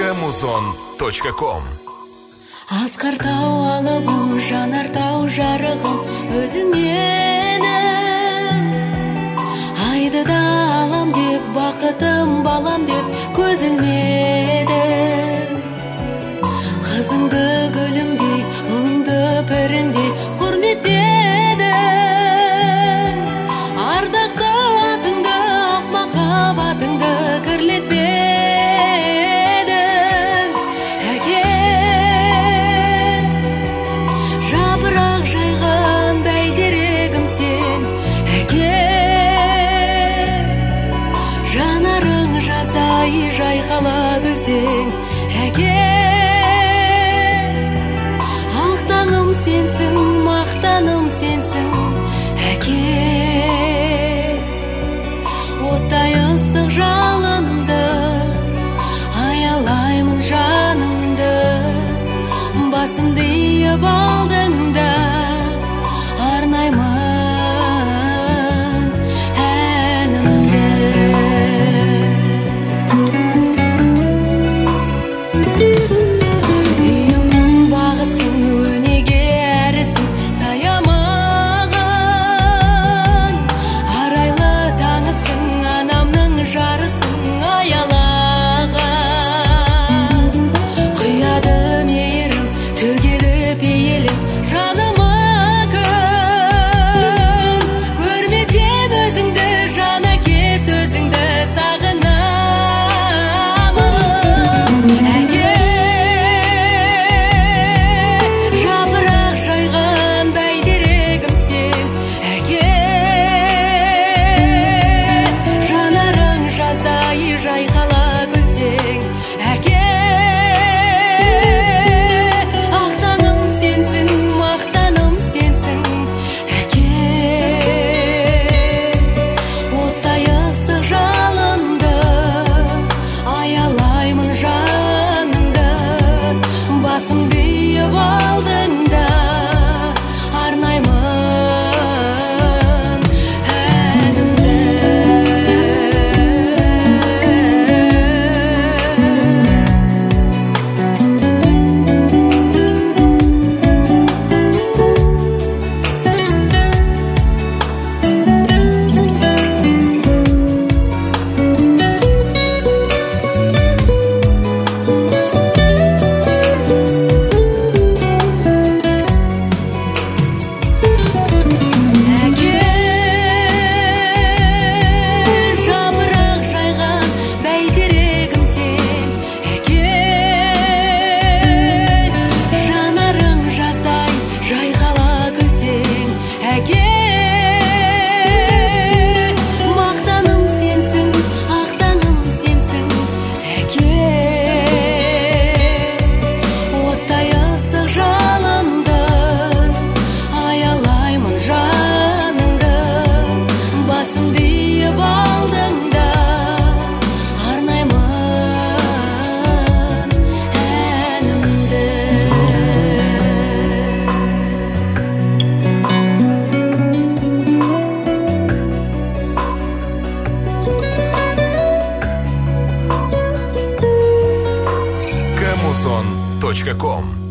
Kemuzon.com. Асқар тау алыбым, жанар тау жарығым, өзің менің. Айды да алам деп, бақытым балам деп, көзілмедің. Қызыңды гүліңдей, ұлыңды піріңдей, құрметтедің. Ардақты атыңды, ақ махаббатыңды кірлетпедің. Жапырақ жайған бәйтерегім сен, әке. Жанарың жаздай жайқала күлсең, әке. Ақ таңым сенсің, мақтаным сенсің, әке. Оттай ыстық жалынды, аялаймын жаныңды. Басымды иіп алдыңда, арнаймын әнімді. Үйімнің бағысың, өнеге әрісің, саямағын. Арайлы таңысың, анамның жарысың, аялаған. Құяды мейірім, төгеді пейілім, жаныма күн. Көрмесем өзіңді, жан әке сөзіңді сағынамын, әке. Жапырақ жайған бәйтерегім сен, әке. Жанарың жаздай жайқала күлсең, әке. Ақ таңым сенсің, мақтаным сенсің, әке. Оттай ыстық жалынды, аялаймын жаныңды. Басымды иіп алдыңда, арнаймын әнімді. Әке, жапырақ жайған бәйтерегім сен, әке. Жанарың жаздай жайқала күлсең, әке. Мақтаным сенсің, ақ таңым сенсің, әке. Оттай ыстық жалынды, аялаймын жаныңды. Басымды иіп алдыңда, арнаймын әнімді. Kemuzon.com.